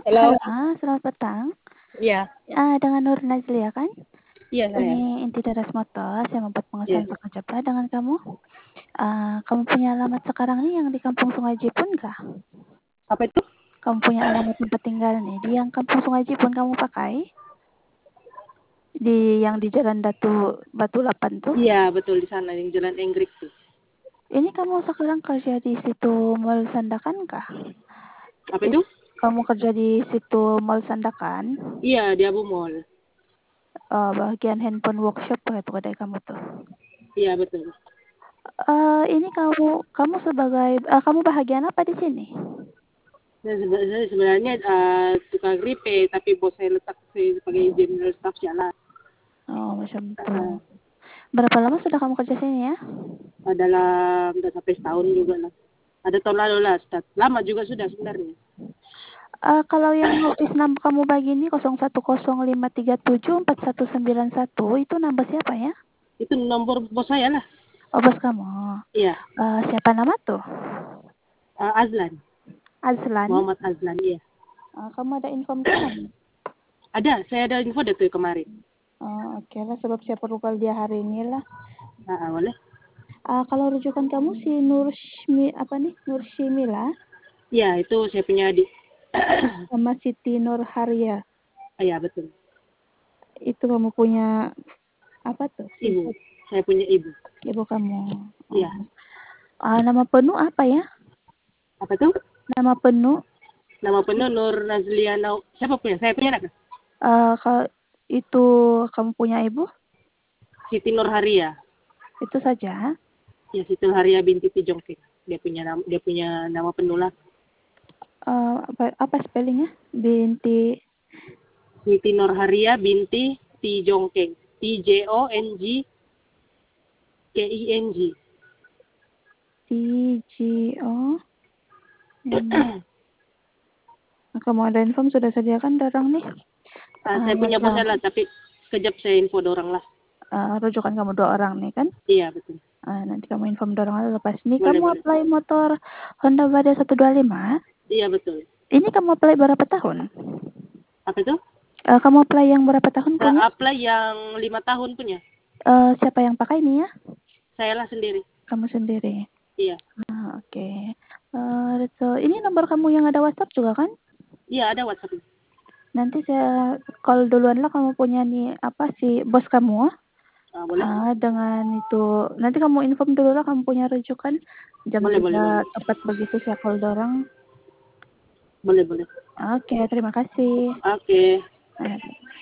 Halo, Halo. selamat petang. Iya, Dengan Nur Nazlia kan? iya saya. Ini Inti Teras Motors yang membuat Iya. pengesahan pekerja dengan kamu. Kamu punya alamat sekarang nih yang di Kampung Sungai Jipun kah? Apa itu? Kamu punya alamat tempat tinggal nih di yang Kampung Sungai Jipun kamu pakai? Yang di Jalan Batu 8 tuh? Iya, betul di sana yang Jalan Enggrik tuh. Ini kamu sekarang kerja di situ Mall Sandakan kah? Apa itu? Kamu kerja di situ Mall Sandakan? Iya, di Abu Mall. Bagian handphone workshop itu kedai kamu tuh. Iya, betul. Ini kamu sebagai kamu bahagian apa di sini? Nah, sebenarnya tukang repair, tapi bos saya letak saya sebagai general staff jalan. Oh, macam itu. Berapa lama sudah kamu kerja sini ya? Dalam udah sampai setahun juga lah. Ada tahun lalu lah, lama juga sudah sebenarnya. Kalau yang notis nama kamu begini 0105374191 itu nambah siapa ya? Itu nomor bos saya lah. Oh, bos kamu. Iya, Siapa nama tuh? Azlan. Azlan. Muhammad Azlan, iya. Kamu ada inform Ada, saya ada info deh tuh kemarin. Oke lah, sebab saya perlu kalau dia hari ini lah. Boleh? Kalau rujukan kamu si Nurshimila Iya, itu saya punya adik. sama Siti Nurharia. Iya, betul. Itu kamu punya apa tuh? Ibu. Saya punya ibu. Ibu kamu. Iya. Nama penuh apa ya? Apa tuh? Nama penuh. Nama penuh Nur Nazliana. Siapa punya? Saya punya anak. Kalau itu kamu punya ibu? Siti Nurharia. Itu saja. Ya, Siti Nurharia binti Tijongke. Dia punya nama penuh lah. Apa spellingnya? Binti Siti Nurharia binti Tijongke. TJONGKING. TGO. Kamu ada info sudah sediakan dorong nih? Saya punya bos lah, tapi sekejap saya info dorong lah. Rujukan kamu 2 orang nih kan? Iya, betul. Nanti kamu inform dorong aja lepas nih. Boleh, Kamu boleh. apply motor Honda Vario 125? Iya, betul. Ini kamu apply berapa tahun? Apa itu? Kamu apply yang berapa tahun Saya punya? apply yang 5 tahun punya. Siapa yang pakai ini ya? Saya lah sendiri. Kamu sendiri? Iya. Oke. Ini nomor kamu yang ada WhatsApp juga kan? Iya, ada WhatsApp. Nanti saya call duluan lah kamu punya nih si bos kamu. Boleh? Dengan itu nanti kamu inform dulu lah kamu punya rujukan jam Boleh. tepat begitu saya call dorong. Boleh. Oke, terima kasih. Oke.